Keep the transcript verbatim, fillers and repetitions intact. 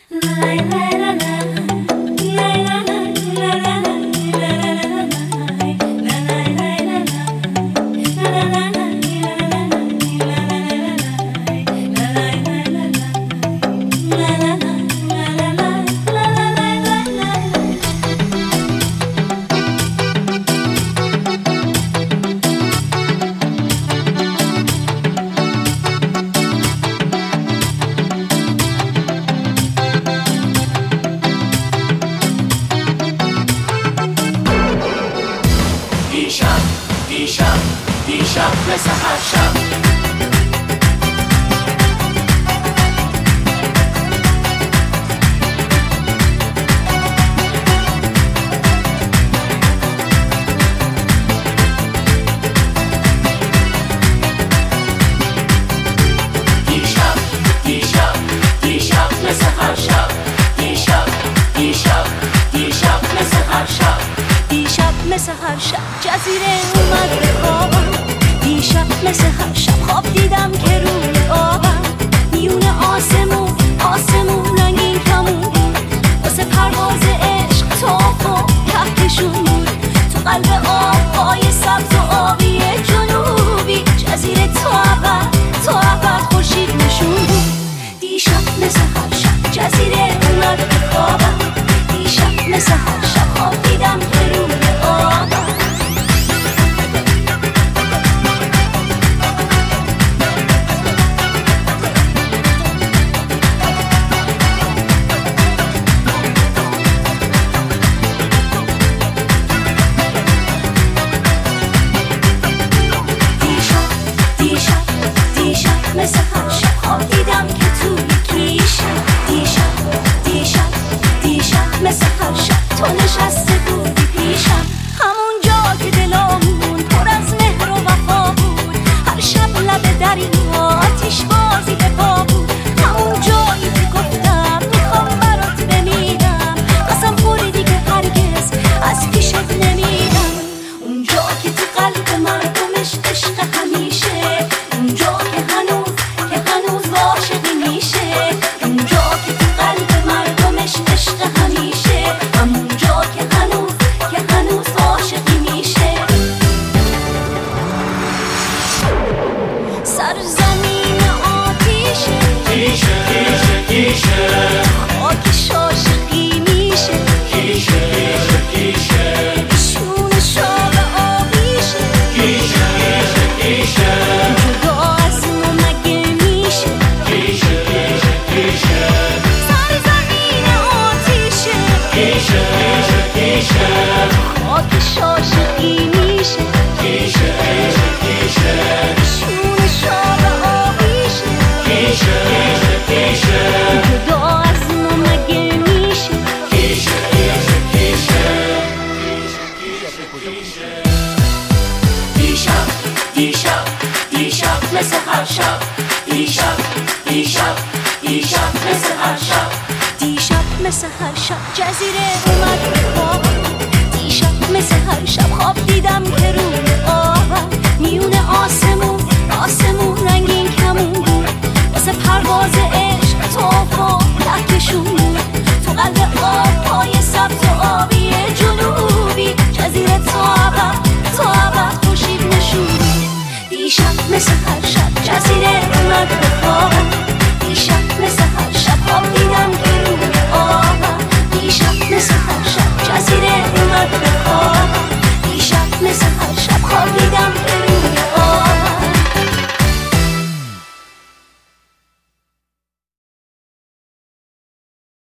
مثل هر شب دیشب دیشب دیشب مثل هر شب دیشب دیشب دیشب مثل هر شب دیشب مثل هر شب جزیره اومد به خوابم دیشب مثل هر شب خواب دیدم که روی آبم میون آسمون آسمون رنگین کمون بود واسه پرواز عشق تاف و کهکشون بود تو قلب آبهای سبز و آبی جنوبی جزیره تا ابد تا ابد خورشید نشون بود دیشب مثل هر شب جزیره اومد به خوابم دیشب مثل هر شب خواب دیدم که روی آبم مثل هر شب خواب دیدم که توی کیشه دیشب دیشب دیشب مثل هر شب تو نشسته بودی پیشم همون جا که دلامون پر از مهر و وفا بود هر شب لب دریا آتیش بازی به پا بود همون جایی که گفتم میخوام برات بمیرم قسم خوردی که هرگز از پیشت نمیرم اونجا که تو قلب مردمش عشق همیشه اونجا که هنوز که هنوز عاشقی میشه اونجا که تو قلب مردمش عشق همیشه همونجا که هنوز که هنوز عاشقی میشه سرزمین آتیشه کیشه کیشه کیشه خاکش عاشقی میشه کیشه کیشه کیشه شون شاب آبیشه کیشه کیشه کیشه جدا از ما مگه میشه کیشه کیشه کیشه سرزمین آتیشه کیشه کیشه کیشه خاکش عاشقی میشه کیشه کیشه کیشه شون شاب آبیشه کیشه کیشه کیشه جدا از ما مگه میشه کیشه کیشه کیشه کیشه دیشب دیشب دیشب مثل هر شب دیشب دیشب دیشب مثل هر شب دیشب مثل هر شب جزیره اومد به خوابم دیشب مثل هر شب خواب دیدم که روی آبم میون آسمون آسمون رنگین کمون بود واسه پرواز عشق تاف و کهکشون بود تو قلب آبهای سبز و آبی جنوبی جزیره تا ابد تا ابد خورشید نشون بود دیشب مثل هر شب جزیره اومد به خوابم